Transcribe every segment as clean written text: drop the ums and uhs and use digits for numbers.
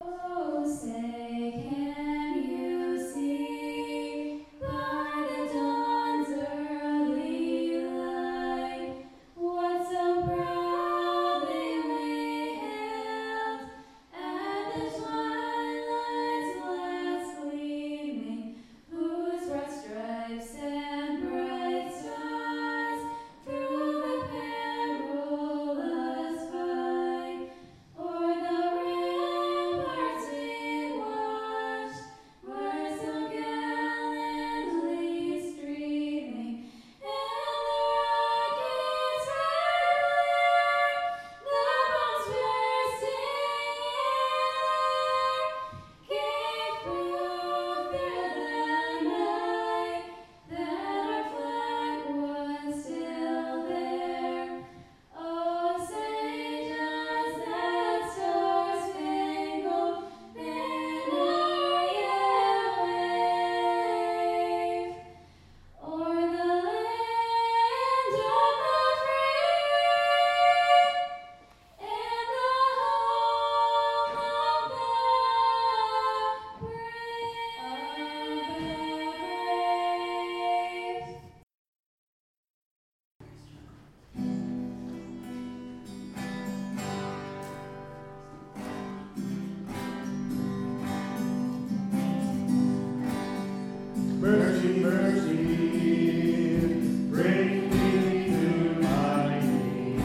Mercy, mercy, bring me to my knees.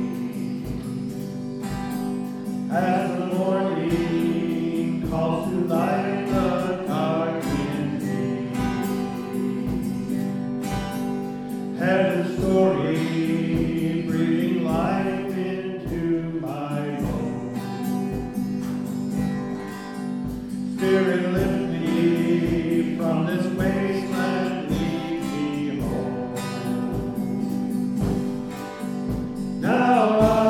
As the morning calls to light the darkened sea, heaven's story breathing life into my bones. Spirit, lift me from this wasteland, lead me home. Now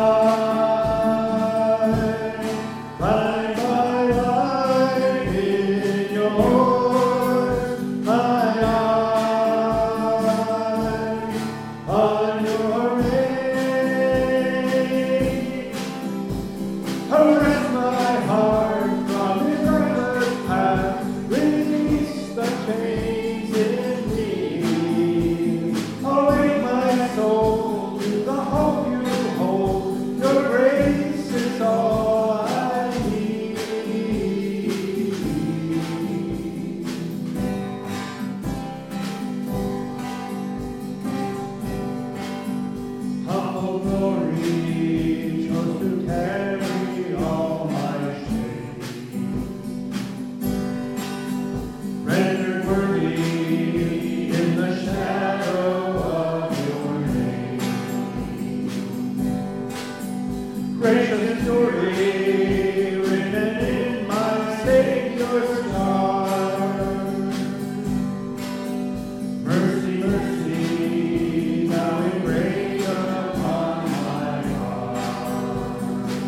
I find my life in yours, my eyes on your face. Arrest my heart from its reckless path, release the chains in me. Awake my soul to the hope you hold. Your grace is all I need. Humble glory chose to carry all my shame. Rendered worthy in the shadow of your name. Gracious story written in my Savior's scars. Mercy, mercy, now engrained upon my heart.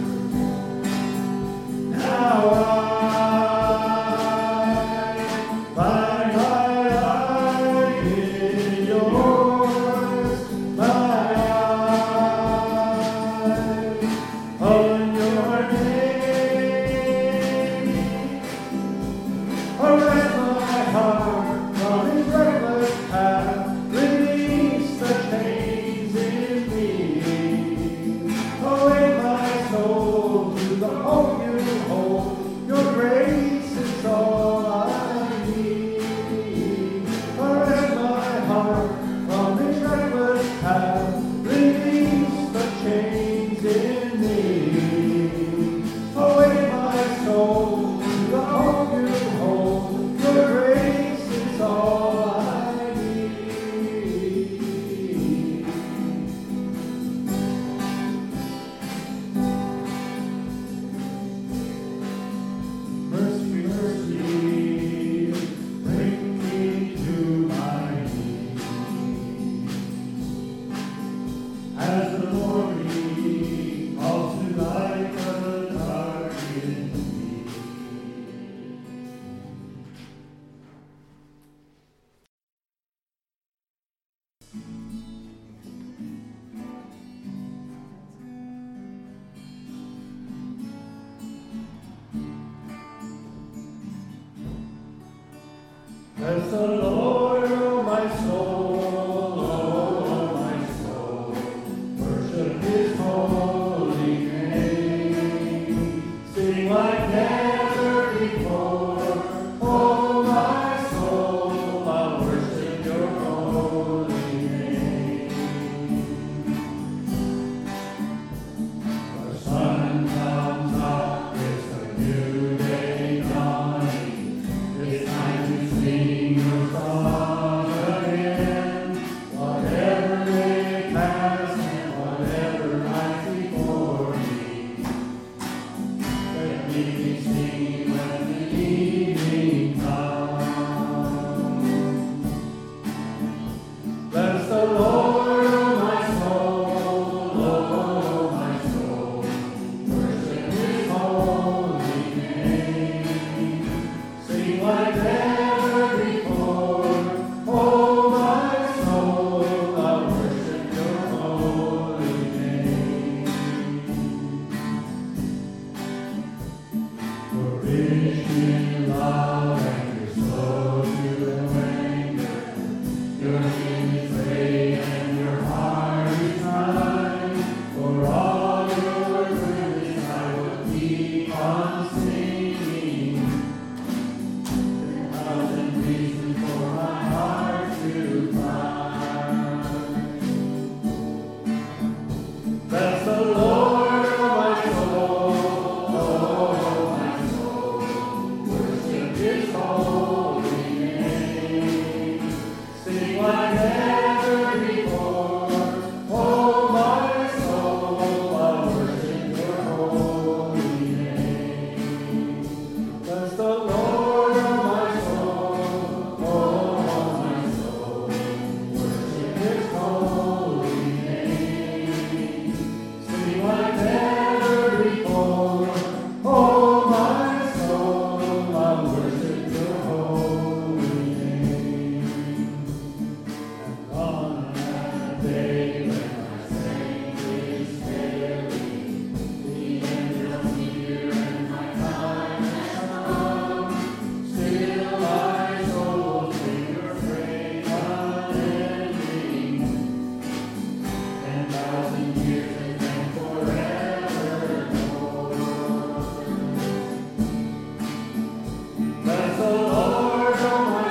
Now find my life in yours, my eyes on your name. Arrest my heart from its reckless path, release the chains in me. Awake my soul to the hope you hold. Your grace is all I need. Arrest my heart from its reckless path, release the chains in me. Awake my soul to the hope you hold. Your grace is all I need. Bless the Lord, oh my soul, worship his holy name. Sing like never before, oh my soul, I'll worship your holy name. The sun comes up, it's a new day dawning. It's time to sing your song again. Whatever may pass and whatever lies before me, let me be singing when the evening comes. Bless the Lord, oh my soul, worship his holy name. Sing like never before, oh my soul, I'll worship your holy name. You're rich in love and you're slow to anger. Your name is great and your heart is kind. For all your goodness I will keep on singing. 1,000 reasons for my heart to find. Bless the Lord, oh my soul, worship his holy name. Sing like never before, oh my soul, I'll worship your holy name. Bless the Lord, oh my soul, worship his holy name. Sing like never before, oh my soul, I'll worship your holy name. And on that day when my Savior is failing, the angels hear and my time has come. Still my soul sing your praise unending. 10,000 years and then forevermore. Bless the Lord, oh my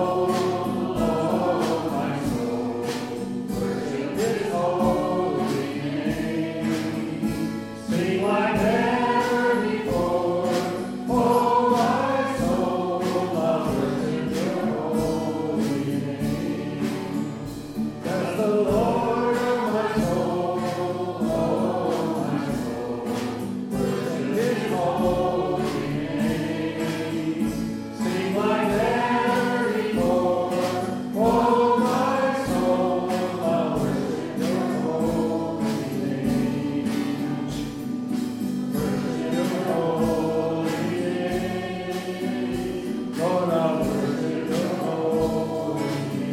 soul, worship his holy name. Sing like never before, oh my soul, I'll worship your holy name. Bless the Lord, oh my soul, worship his holy name. Sing like never before, oh my soul, I'll worship your holy name. Worship your holy name, Lord, I'll worship your holy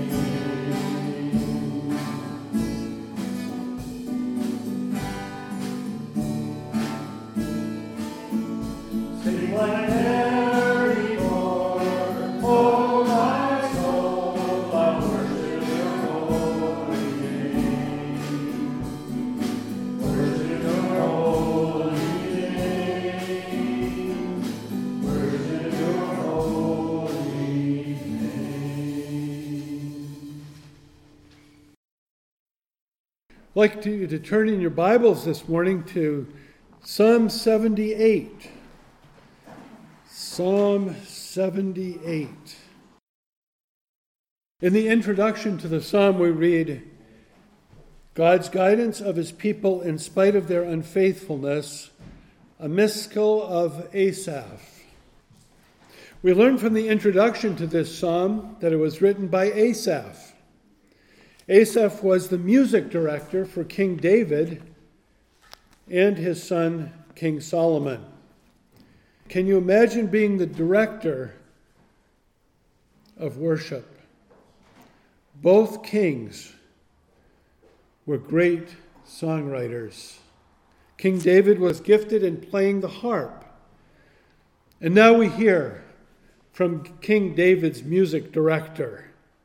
name. Sing like never before, oh my soul, I'll worship your holy name. Worship your holy name. Worship your holy name. I'd like you to turn in your Bibles this morning to Psalm 78. Psalm 78. In the introduction to the psalm, we read, God's guidance of his people in spite of their unfaithfulness, a miskel of Asaph. We learn from the introduction to this psalm that it was written by Asaph. Asaph was the music director for King David and his son, King Solomon. Can you imagine being the director of worship? Both kings were great songwriters. King David was gifted in playing the harp. And now we hear from King David's music director.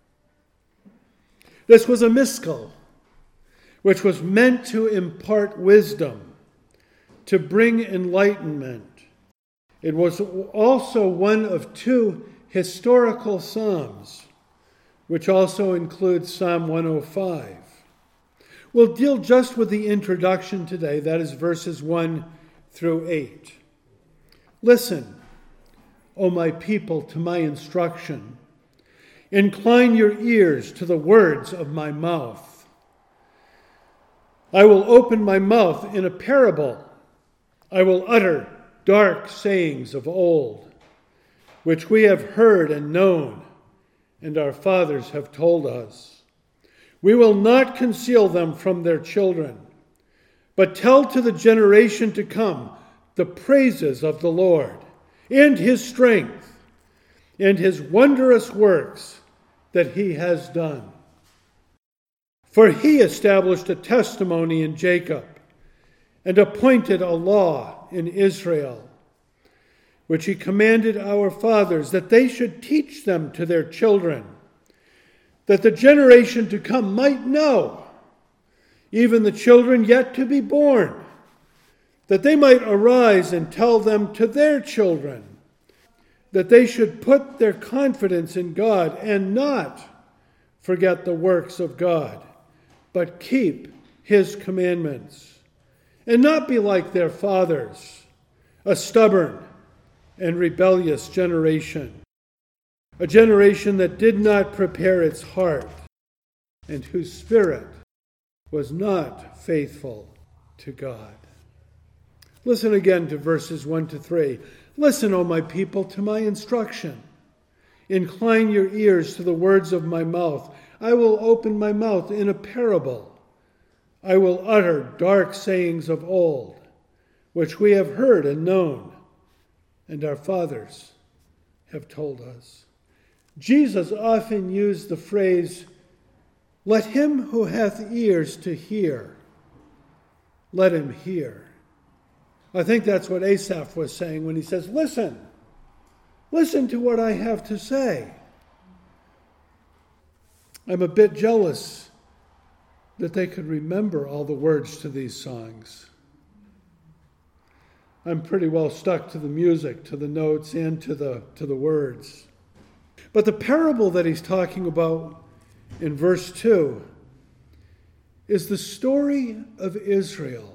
This was a miskel, which was meant to impart wisdom, to bring enlightenment. It was also one of two historical psalms, which also includes Psalm 105. We'll deal just with the introduction today, that is verses 1 through 8. Listen, O my people, to my instruction. Incline your ears to the words of my mouth. I will open my mouth in a parable. I will utter dark sayings of old, which we have heard and known, and our fathers have told us. We will not conceal them from their children, but tell to the generation to come the praises of the Lord, and his strength, and his wondrous works that he has done. For he established a testimony in Jacob, and appointed a law in Israel, which he commanded our fathers, that they should teach them to their children, that the generation to come might know, even the children yet to be born, that they might arise and tell them to their children, that they should put their confidence in God and not forget the works of God, but keep his commandments, and not be like their fathers, a stubborn and rebellious generation, a generation that did not prepare its heart, and whose spirit was not faithful to God. Listen again to verses 1 to 3. Listen, O my people, to my instruction. Incline your ears to the words of my mouth. I will open my mouth in a parable. I will utter dark sayings of old, which we have heard and known, and our fathers have told us. Jesus often used the phrase, let him who hath ears to hear, let him hear. I think that's what Asaph was saying when he says, listen to what I have to say. I'm a bit jealous that they could remember all the words to these songs. I'm pretty well stuck to the music, to the notes, and to the words. But the parable that he's talking about in verse 2 is the story of Israel.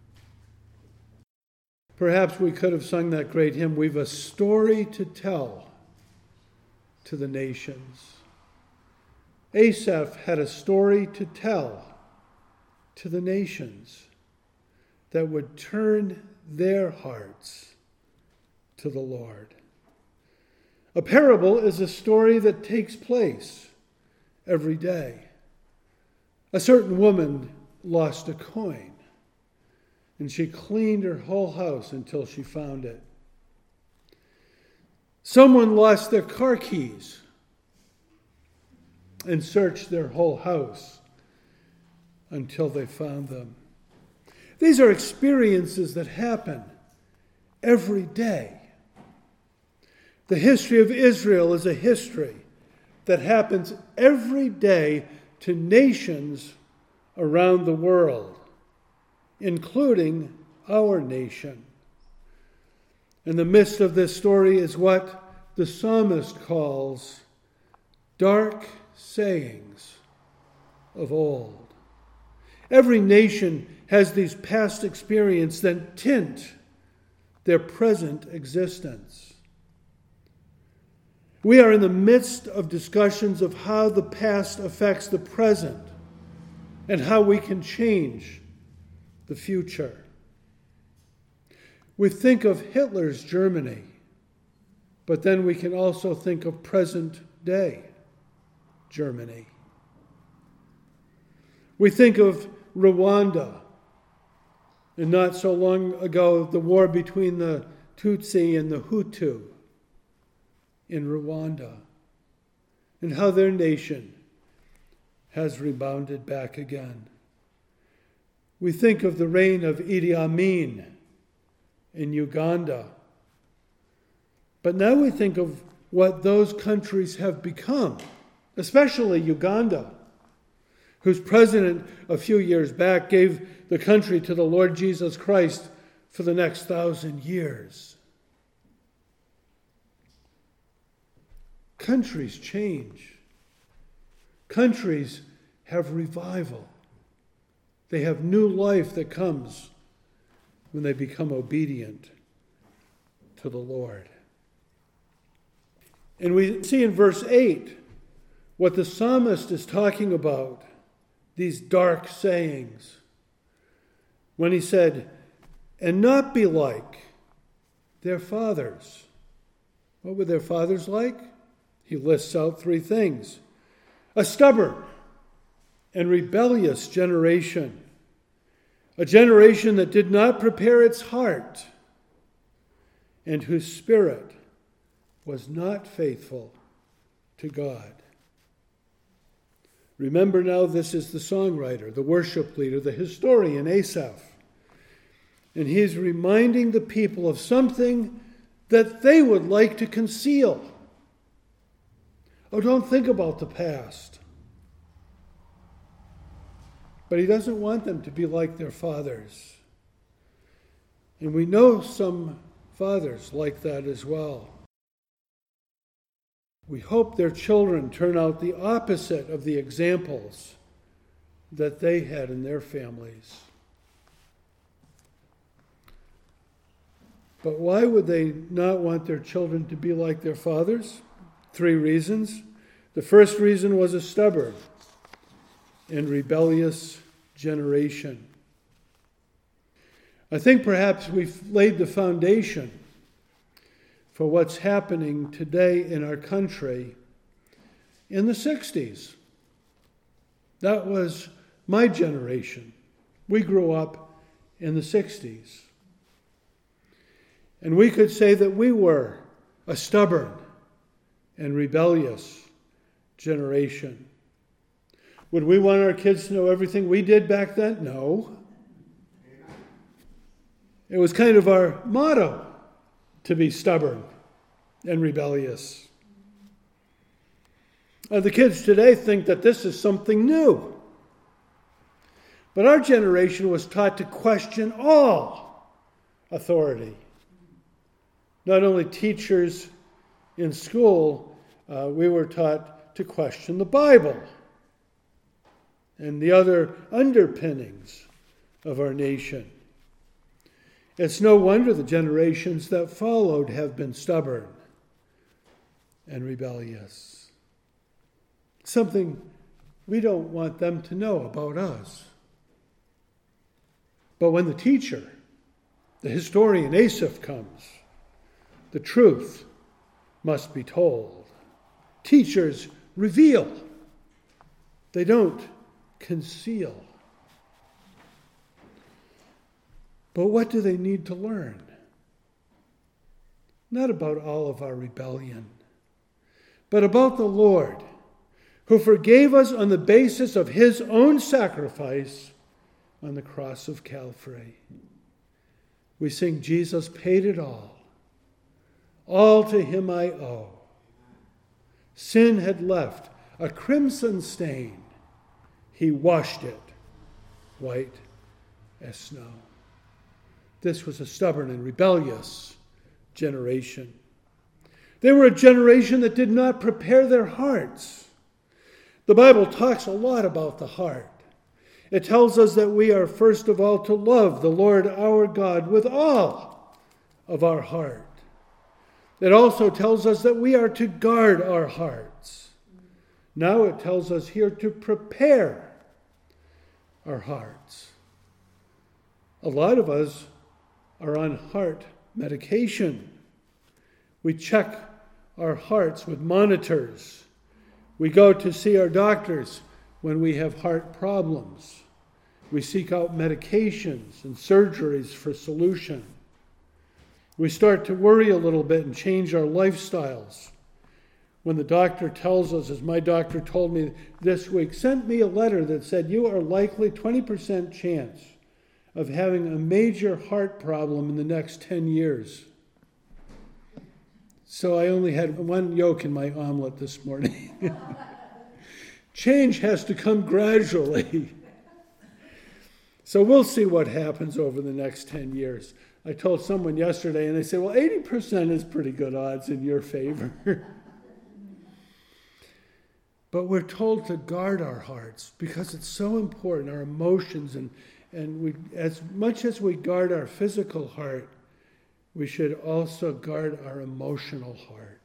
Perhaps we could have sung that great hymn, we've a story to tell to the nations. Asaph had a story to tell to the nations that would turn their hearts to the Lord. A parable is a story that takes place every day. A certain woman lost a coin, and she cleaned her whole house until she found it. Someone lost their car keys and searched their whole house until they found them. These are experiences that happen every day. The history of Israel is a history that happens every day to nations around the world, including our nation. In the midst of this story is what the psalmist calls dark sayings of old. Every nation has these past experiences that tint their present existence. We are in the midst of discussions of how the past affects the present and how we can change the future. We think of Hitler's Germany, but then we can also think of present day Germany. We think of Rwanda, and not so long ago, the war between the Tutsi and the Hutu in Rwanda, and how their nation has rebounded back again. We think of the reign of Idi Amin in Uganda. But now we think of what those countries have become, especially Uganda, whose president a few years back gave the country to the Lord Jesus Christ for the next 1,000 years. Countries change. Countries have revival. They have new life that comes when they become obedient to the Lord. And we see in verse 8 what the psalmist is talking about, these dark sayings, when he said, and not be like their fathers. What were their fathers like? He lists out 3 things. A stubborn and rebellious generation. A generation that did not prepare its heart and whose spirit was not faithful to God. Remember now, this is the songwriter, the worship leader, the historian, Asaph. And he's reminding the people of something that they would like to conceal. Oh, don't think about the past. But he doesn't want them to be like their fathers. And we know some fathers like that as well. We hope their children turn out the opposite of the examples that they had in their families. But why would they not want their children to be like their fathers? 3 reasons. The first reason was a stubborn and rebellious generation. I think perhaps we've laid the foundation for what's happening today in our country in the 60s. That was my generation. We grew up in the 60s. And we could say that we were a stubborn and rebellious generation. Would we want our kids to know everything we did back then? No. It was kind of our motto to be stubborn and rebellious. The kids today think that this is something new. But our generation was taught to question all authority. Not only teachers in school, we were taught to question the Bible and the other underpinnings of our nation. It's no wonder the generations that followed have been stubborn and rebellious. Something we don't want them to know about us. But when the teacher, the historian Asaph, comes, the truth must be told. Teachers reveal. They don't conceal. But what do they need to learn? Not about all of our rebellion, but about the Lord, who forgave us on the basis of his own sacrifice on the cross of Calvary. We sing, Jesus paid it all. All to him I owe. Sin had left a crimson stain. He washed it white as snow. This was a stubborn and rebellious generation. They were a generation that did not prepare their hearts. The Bible talks a lot about the heart. It tells us that we are first of all to love the Lord our God with all of our heart. It also tells us that we are to guard our hearts. Now it tells us here to prepare our hearts. A lot of us are on heart medication. We check our hearts with monitors. We go to see our doctors when we have heart problems. We seek out medications and surgeries for solution. We start to worry a little bit and change our lifestyles. When the doctor tells us, as my doctor told me this week, sent me a letter that said, you are likely 20% chance of having a major heart problem in the next 10 years. So I only had one yolk in my omelet this morning. Change has to come gradually. So we'll see what happens over the next 10 years. I told someone yesterday, and they said, well, 80% is pretty good odds in your favor. But we're told to guard our hearts because it's so important, our emotions, and we, as much as we guard our physical heart, we should also guard our emotional heart.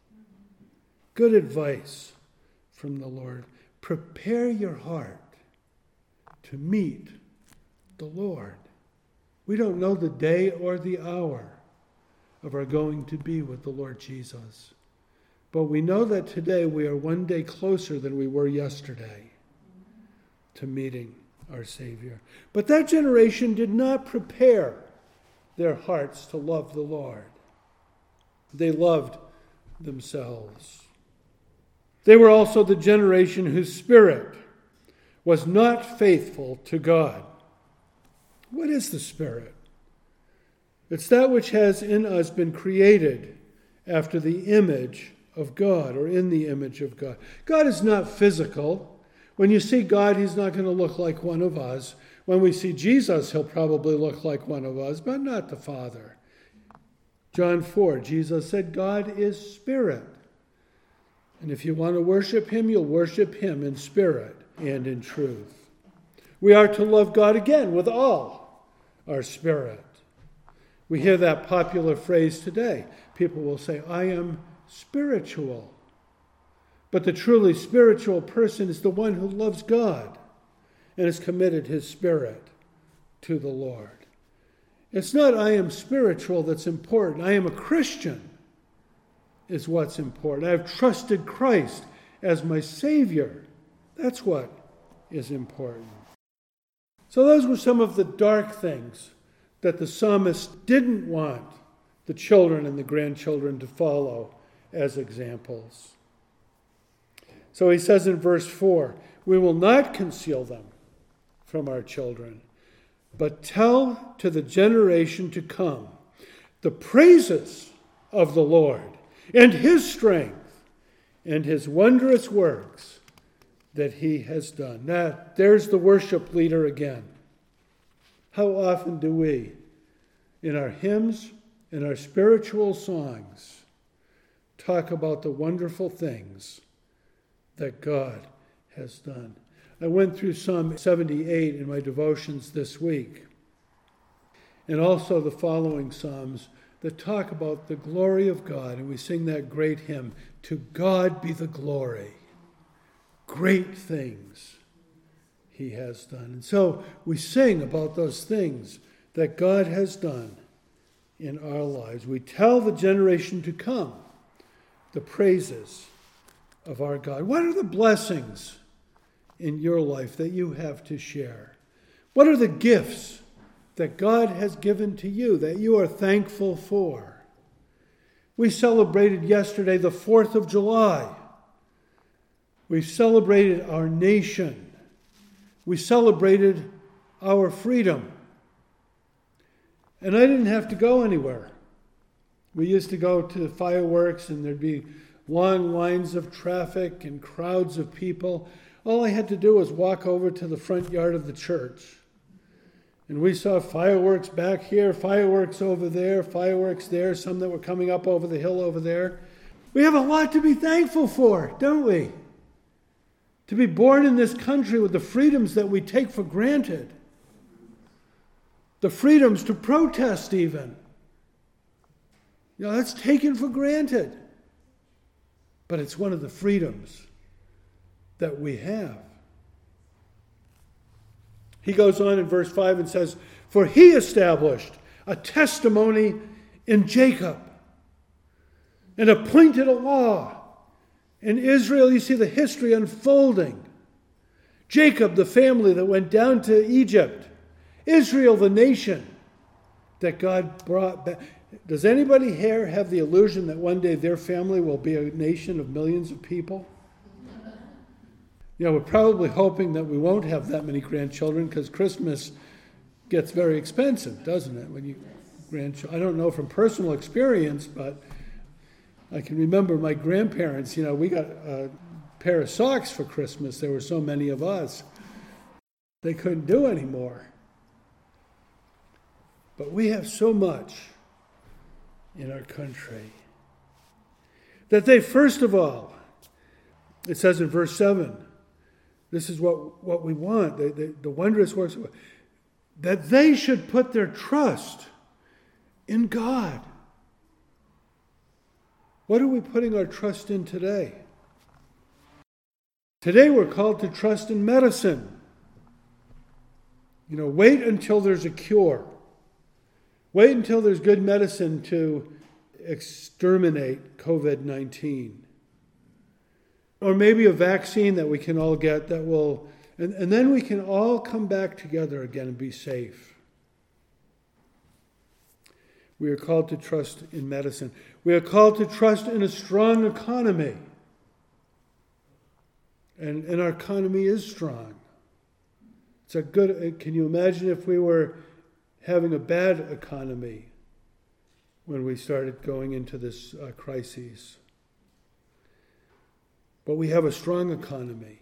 Good advice from the Lord. Prepare your heart to meet the Lord. We don't know the day or the hour of our going to be with the Lord Jesus. But we know that today we are one day closer than we were yesterday to meeting our Savior. But that generation did not prepare their hearts to love the Lord. They loved themselves. They were also the generation whose spirit was not faithful to God. What is the Spirit? It's that which has in us been created after the image of God, or in the image of God. God is not physical. When you see God, he's not going to look like one of us. When we see Jesus, he'll probably look like one of us, but not the Father. John 4, Jesus said, God is spirit. And if you want to worship him, you'll worship him in spirit and in truth. We are to love God again with all our spirit. We hear that popular phrase today. People will say, I am spiritual. But the truly spiritual person is the one who loves God and has committed his spirit to the Lord. It's not I am spiritual that's important. I am a Christian is what's important. I have trusted Christ as my Savior. That's what is important. So those were some of the dark things that the psalmist didn't want the children and the grandchildren to follow as examples. So he says in verse 4, we will not conceal them from our children, but tell to the generation to come the praises of the Lord and his strength and his wondrous works that he has done. Now, there's the worship leader again. How often do we, in our hymns, in our spiritual songs, talk about the wonderful things that God has done? I went through Psalm 78 in my devotions this week, and also the following Psalms that talk about the glory of God, and we sing that great hymn, To God be the glory, great things he has done. And so we sing about those things that God has done in our lives. We tell the generation to come the praises of our God. What are the blessings in your life that you have to share? What are the gifts that God has given to you that you are thankful for? We celebrated yesterday the 4th of July. We celebrated our nation. We celebrated our freedom. And I didn't have to go anywhere. We used to go to fireworks and there'd be long lines of traffic and crowds of people. All I had to do was walk over to the front yard of the church. And we saw fireworks back here, fireworks over there, fireworks there, some that were coming up over the hill over there. We have a lot to be thankful for, don't we? To be born in this country with the freedoms that we take for granted. The freedoms to protest even. You know, that's taken for granted. But it's one of the freedoms that we have. He goes on in verse 5 and says, for he established a testimony in Jacob and appointed a law. In Israel, you see the history unfolding. Jacob, the family that went down to Egypt. Israel, the nation that God brought back. Does anybody here have the illusion that one day their family will be a nation of millions of people? You know, we're probably hoping that we won't have that many grandchildren because Christmas gets very expensive, doesn't it? When you grandchildren, I don't know from personal experience, but I can remember my grandparents, we got a pair of socks for Christmas. There were so many of us. They couldn't do anymore. But we have so much in our country that they, first of all, it says in verse 7, this is what we want, the wondrous works, that they should put their trust in God. What are we putting our trust in today? Today we're called to trust in medicine. Wait until there's a cure. Wait until there's good medicine to exterminate COVID-19. Or maybe a vaccine that we can all get that will, and then we can all come back together again and be safe. We are called to trust in medicine. We are called to trust in a strong economy. And our economy is strong. Can you imagine if we were having a bad economy when we started going into this crisis? But we have a strong economy.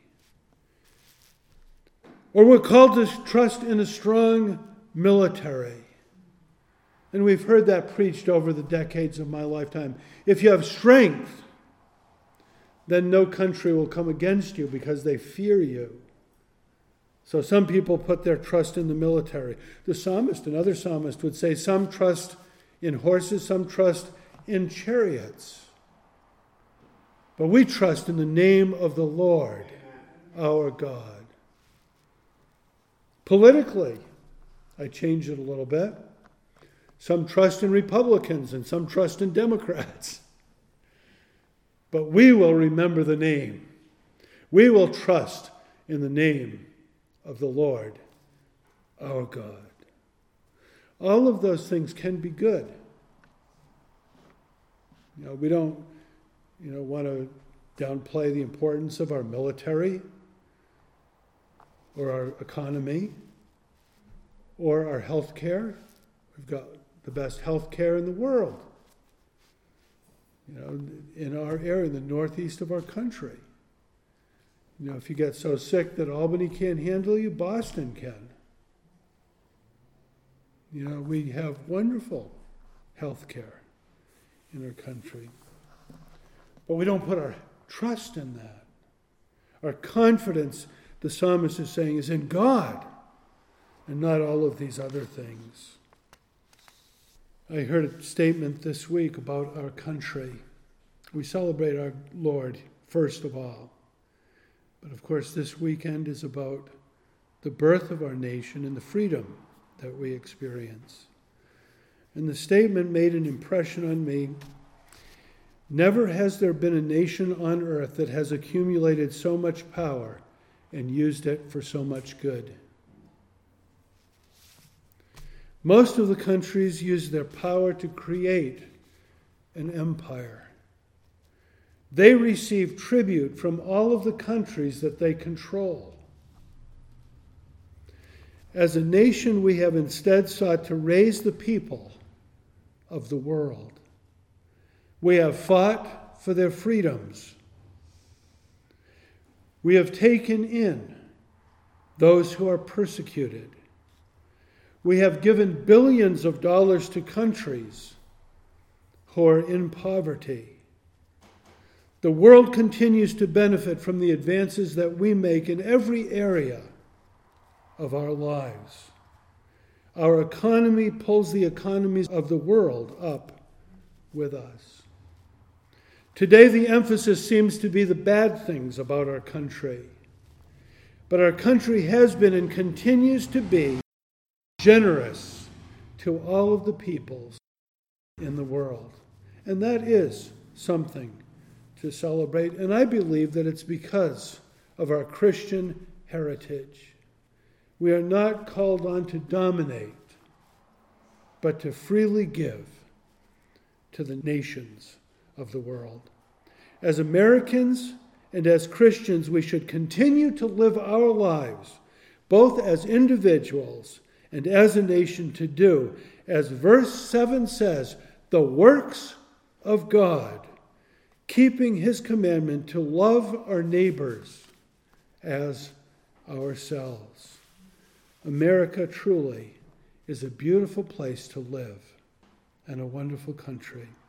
Or we're called to trust in a strong military. And we've heard that preached over the decades of my lifetime. If you have strength, then no country will come against you because they fear you. So some people put their trust in the military. The psalmist, another psalmist, would say some trust in horses, some trust in chariots. But we trust in the name of the Lord, our God. Politically, I changed it a little bit. Some trust in Republicans and some trust in Democrats. But we will remember the name. We will trust in the name of the Lord, our God. All of those things can be good. We don't, want to downplay the importance of our military or our economy or our health care. We've got the best health care in the world. In our area, in the northeast of our country. If you get so sick that Albany can't handle you, Boston can. We have wonderful health care in our country. But we don't put our trust in that. Our confidence, the psalmist is saying, is in God and not all of these other things. I heard a statement this week about our country. We celebrate our Lord first of all. But of course, this weekend is about the birth of our nation and the freedom that we experience. And the statement made an impression on me. Never has there been a nation on earth that has accumulated so much power and used it for so much good. Most of the countries use their power to create an empire. They receive tribute from all of the countries that they control. As a nation, we have instead sought to raise the people of the world. We have fought for their freedoms. We have taken in those who are persecuted. We have given billions of dollars to countries who are in poverty. The world continues to benefit from the advances that we make in every area of our lives. Our economy pulls the economies of the world up with us. Today, the emphasis seems to be the bad things about our country. But our country has been and continues to be generous to all of the peoples in the world. And that is something to celebrate. And I believe that it's because of our Christian heritage. We are not called on to dominate, but to freely give to the nations of the world. As Americans and as Christians, we should continue to live our lives, both as individuals and as a nation, to do, as verse 7 says, the works of God keeping his commandment to love our neighbors as ourselves. America truly is a beautiful place to live and a wonderful country.